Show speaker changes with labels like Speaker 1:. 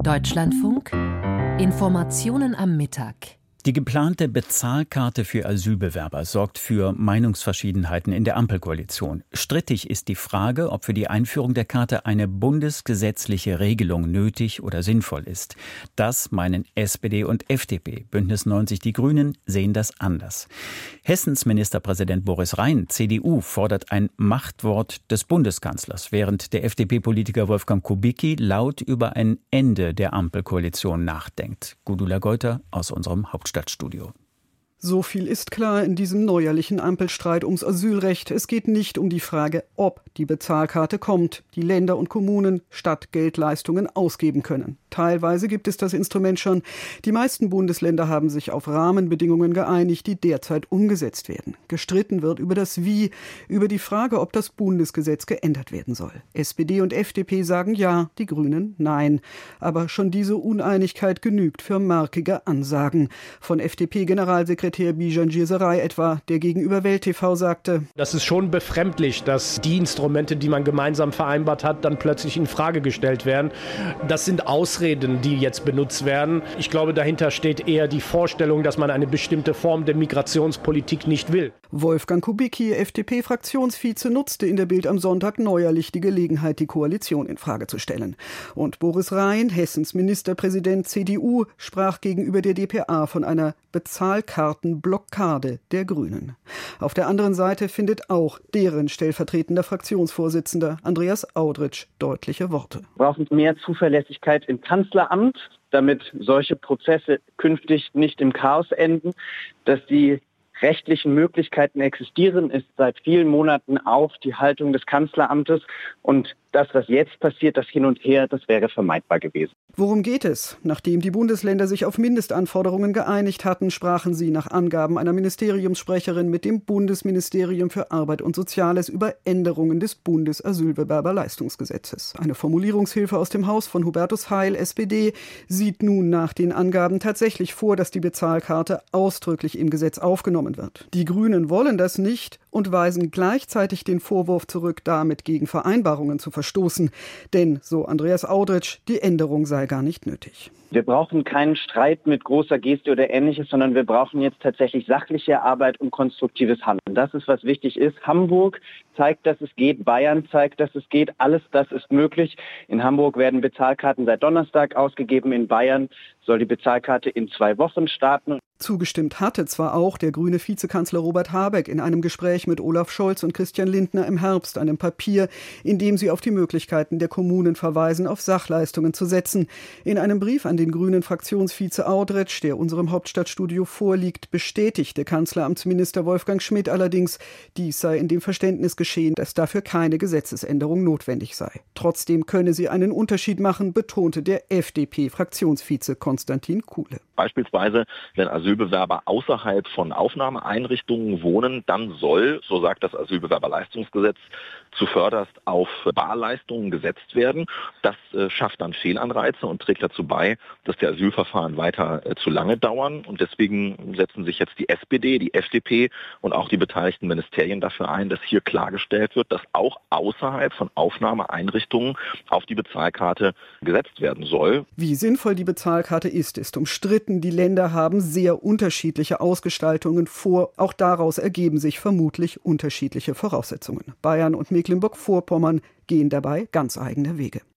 Speaker 1: Deutschlandfunk Informationen am Mittag.
Speaker 2: Die geplante Bezahlkarte für Asylbewerber sorgt für Meinungsverschiedenheiten in der Ampelkoalition. Strittig ist die Frage, ob für die Einführung der Karte eine bundesgesetzliche Regelung nötig oder sinnvoll ist. Das meinen SPD und FDP. Bündnis 90 Die Grünen sehen das anders. Hessens Ministerpräsident Boris Rhein, CDU, fordert ein Machtwort des Bundeskanzlers, während der FDP-Politiker Wolfgang Kubicki laut über ein Ende der Ampelkoalition nachdenkt. Gudula Geuter aus unserem Hauptstadtstudio.
Speaker 3: So viel ist klar in diesem neuerlichen Ampelstreit ums Asylrecht. Es geht nicht um die Frage, ob die Bezahlkarte kommt, die Länder und Kommunen Stadtgeldleistungen ausgeben können. Teilweise gibt es das Instrument schon. Die meisten Bundesländer haben sich auf Rahmenbedingungen geeinigt, die derzeit umgesetzt werden. Gestritten wird über das Wie, über die Frage, ob das Bundesgesetz geändert werden soll. SPD und FDP sagen ja, die Grünen nein. Aber schon diese Uneinigkeit genügt für markige Ansagen. Von FDP-Generalsekretär Bijan Girsaray etwa, der gegenüber Welt TV sagte:
Speaker 4: Das ist schon befremdlich, dass die Instrumente, die man gemeinsam vereinbart hat, dann plötzlich in Frage gestellt werden. Das sind Ausreden, die jetzt benutzt werden. Ich glaube, dahinter steht eher die Vorstellung, dass man eine bestimmte Form der Migrationspolitik nicht will.
Speaker 3: Wolfgang Kubicki, FDP-Fraktionsvize, nutzte in der Bild am Sonntag neuerlich die Gelegenheit, die Koalition in Frage zu stellen. Und Boris Rhein, Hessens Ministerpräsident CDU, sprach gegenüber der dpa von einer Bezahlkartenblockade der Grünen. Auf der anderen Seite findet auch deren stellvertretender Fraktionsvorsitzender Andreas Audritsch deutliche Worte.
Speaker 5: Wir brauchen mehr Zuverlässigkeit im Kanzleramt, damit solche Prozesse künftig nicht im Chaos enden, dass die rechtlichen Möglichkeiten existieren, ist seit vielen Monaten auch die Haltung des Kanzleramtes. Und das, was jetzt passiert, das Hin und Her, das wäre vermeidbar gewesen.
Speaker 3: Worum geht es? Nachdem die Bundesländer sich auf Mindestanforderungen geeinigt hatten, sprachen sie nach Angaben einer Ministeriumssprecherin mit dem Bundesministerium für Arbeit und Soziales über Änderungen des Bundesasylbewerberleistungsgesetzes. Eine Formulierungshilfe aus dem Haus von Hubertus Heil, SPD, sieht nun nach den Angaben tatsächlich vor, dass die Bezahlkarte ausdrücklich im Gesetz aufgenommen wird. Die Grünen wollen das nicht und weisen gleichzeitig den Vorwurf zurück, damit gegen Vereinbarungen zu verstoßen. Denn, so Andreas Audritsch, die Änderung sei gar nicht nötig.
Speaker 5: Wir brauchen keinen Streit mit großer Geste oder Ähnliches, sondern wir brauchen jetzt tatsächlich sachliche Arbeit und konstruktives Handeln. Das ist, was wichtig ist. Hamburg zeigt, dass es geht. Bayern zeigt, dass es geht. Alles das ist möglich. In Hamburg werden Bezahlkarten seit Donnerstag ausgegeben. In Bayern soll die Bezahlkarte in 2 Wochen starten.
Speaker 3: Zugestimmt hatte zwar auch der grüne Vizekanzler Robert Habeck in einem Gespräch mit Olaf Scholz und Christian Lindner im Herbst, einem Papier, in dem sie auf die Möglichkeiten der Kommunen verweisen, auf Sachleistungen zu setzen. In einem Brief an den grünen Fraktionsvize Audritsch, der unserem Hauptstadtstudio vorliegt, bestätigte Kanzleramtsminister Wolfgang Schmidt allerdings, dies sei in dem Verständnis geschehen, dass dafür keine Gesetzesänderung notwendig sei. Trotzdem könne sie einen Unterschied machen, betonte der FDP-Fraktionsvize Konstantin Kuhle.
Speaker 6: Beispielsweise, wenn Asylbewerber außerhalb von Aufnahmeeinrichtungen wohnen, dann soll, so sagt das Asylbewerberleistungsgesetz, zuvörderst auf Barleistungen gesetzt werden. Das schafft dann Fehlanreize und trägt dazu bei, dass die Asylverfahren weiter zu lange dauern. Und deswegen setzen sich jetzt die SPD, die FDP und auch die beteiligten Ministerien dafür ein, dass hier klargestellt wird, dass auch außerhalb von Aufnahmeeinrichtungen auf die Bezahlkarte gesetzt werden soll.
Speaker 3: Wie sinnvoll die Bezahlkarte ist umstritten. Die Länder haben sehr unterschiedliche Ausgestaltungen vor. Auch daraus ergeben sich vermutlich unterschiedliche Voraussetzungen. Bayern und Mecklenburg-Vorpommern gehen dabei ganz eigene Wege.